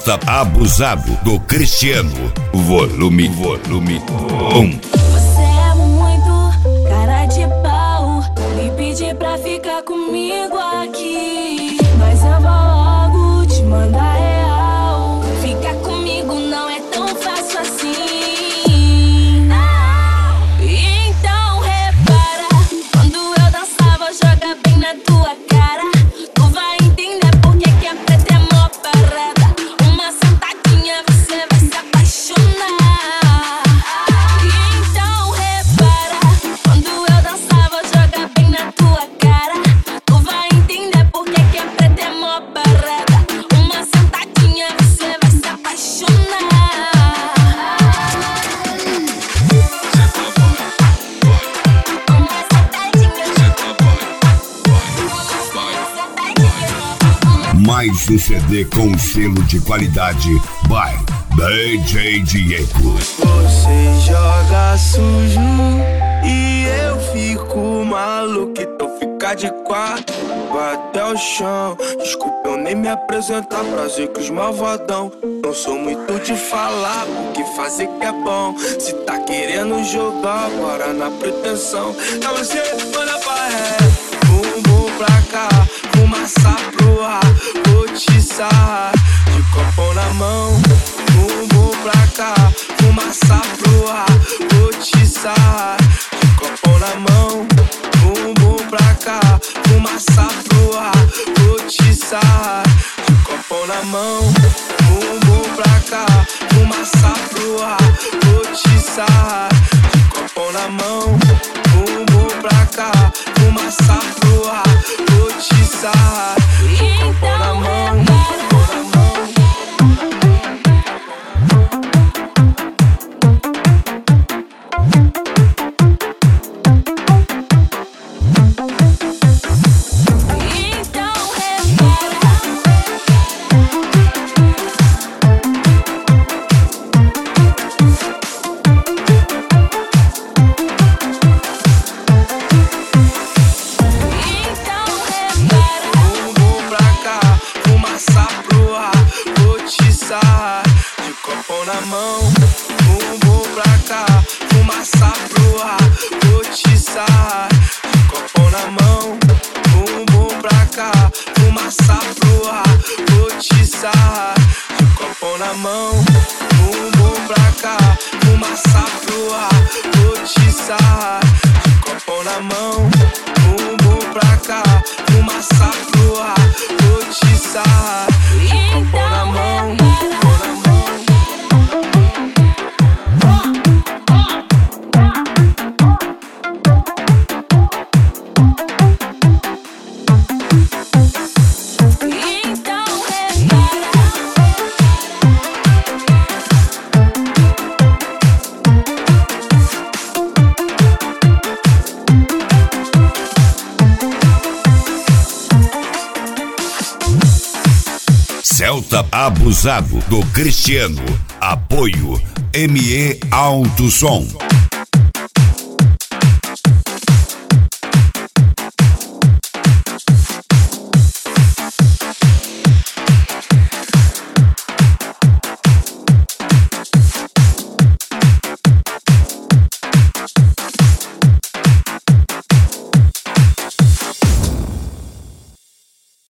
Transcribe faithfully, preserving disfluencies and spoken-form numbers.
Celta Abusado do Cristiano. Volume, volume um. Você é muito cara de pau. Me pedi pra ficar comigo aqui, mas eu vou logo te mandar real. Ficar comigo não é tão fácil assim. Então repara, quando eu dançava, joga bem na tua cara. Tu vai entender porque que a preta é mó parada. Uma sentadinha você vai se apaixonar. Então repara, quando eu dançava, joga bem na tua cara. Tu vai entender porque que a preta é mó parada. Uma sentadinha você vai se apaixonar. Mais um C D com selo de qualidade by D J Diego. Você joga sujo e eu fico maluco. Então fica de quatro, vai até o chão. Desculpa eu nem me apresentar, prazer que os malvadão. Não sou muito de falar, porque fazer que é bom. Se tá querendo jogar, bora na pretensão. Então você manda pra ré, bumbum pra cá, fumaça pro ar. Vou te sarrar, de copo na mão. Bumbum pra cá, fumaça pro ar. Vou te sarrar, de copo na mão. Bumbum pra cá, fumaça pro ar. Vou te sarrar, de copo na mão. Bumbum pra cá, fumaça pro ar. Vou te sarrar, de copo na mão. Bumbum pra cá, fumaça pro ar. Vou te sarrar, de copo na mão. Celta Abusado do Cristiano. Apoio M E Alto Som.